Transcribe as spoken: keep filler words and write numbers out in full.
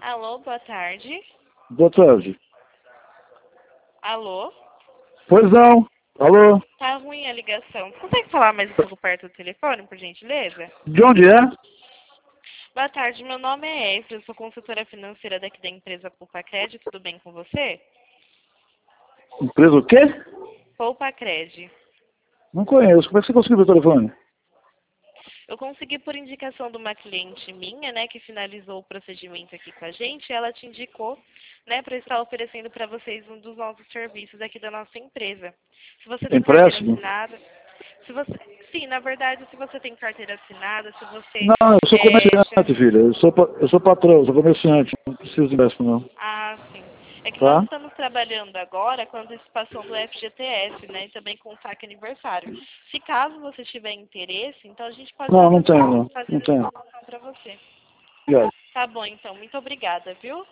Alô, boa tarde. Boa tarde. Alô? Pois não. Alô? Tá ruim a ligação. Consegue falar mais um pouco perto do telefone, por gentileza? De onde é? Boa tarde, meu nome é Efra, eu sou consultora financeira daqui da empresa Poupa Cred, tudo bem com você? Empresa o quê? Poupa Cred. Não conheço. Como é que você conseguiu meu telefone? Eu consegui por indicação de uma cliente minha, né, que finalizou o procedimento aqui com a gente, ela te indicou, né, para estar oferecendo para vocês um dos nossos serviços aqui da nossa empresa. Se você tem carteira Empréstimo? assinada, se você, sim, na verdade, se você tem carteira assinada, se você Não, eu sou é, já, comerciante, filha. Eu sou, pa- eu sou patrão, sou comerciante. Não preciso de empréstimo, não. ah, sim. É que nós Tá? estamos trabalhando agora com a antecipação do F G T S, né, e também com o saque aniversário. Se caso você tiver interesse, então a gente pode Não, fazer não essa, tenho, não. fazer Não essa tenho. promoção para você. Obrigado. Tá bom, então. Muito obrigada, viu?